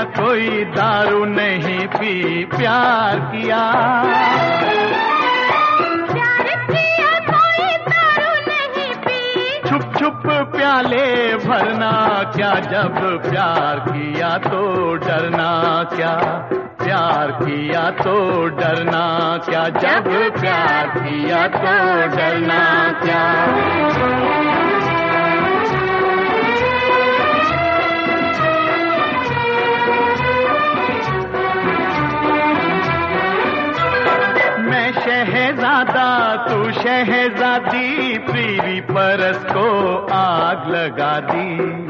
कोई दारू नहीं पी, प्यार किया। प्यार किया कोई दारू नहीं पी, छुप छुप प्याले भरना क्या, जब प्यार किया तो डरना क्या, प्यार किया तो डरना क्या, जब प्यार किया तो डरना क्या। मैं शहजादा तू शहजादी, प्रीवी परस को आग लगा दी।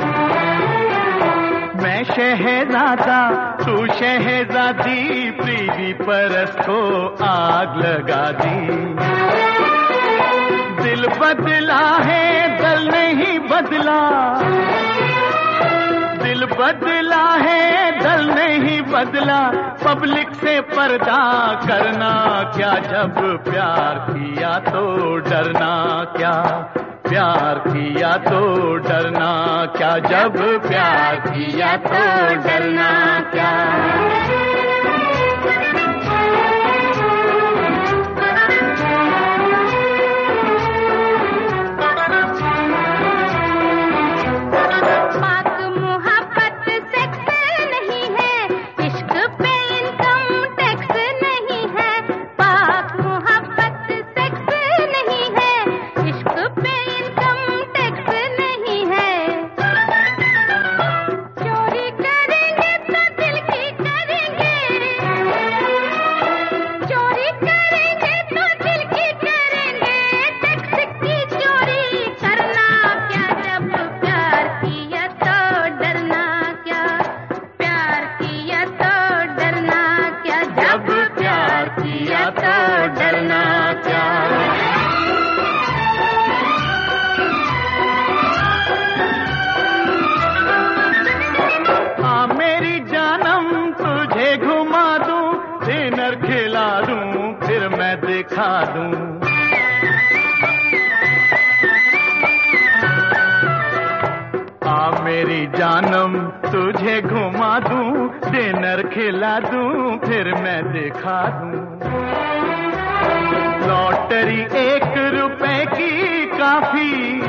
मैं शहजादा तू शहजादी, प्रीवी परस को आग लगा दी। दिल बदला है दल नहीं बदला, दिल बदला है दल नहीं बदला, पब्लिक से पर्दा करना क्या, जब प्यार किया तो डरना क्या, प्यार किया तो डरना क्या, जब प्यार किया तो डरना क्या। खिला दूं फिर मैं दिखा दूं, आ मेरी जानम तुझे घुमा दूं, डिनर खिला दूं फिर मैं दिखा दूं। लॉटरी 1 रुपए की काफी,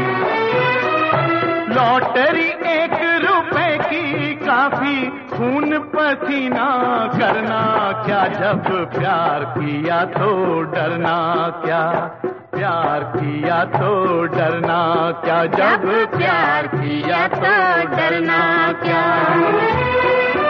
लॉटरी 1 रुपए की काफी, खून पसीना करना क्या, जब प्यार किया तो डरना क्या, प्यार किया तो डरना क्या, जब प्यार किया तो डरना क्या।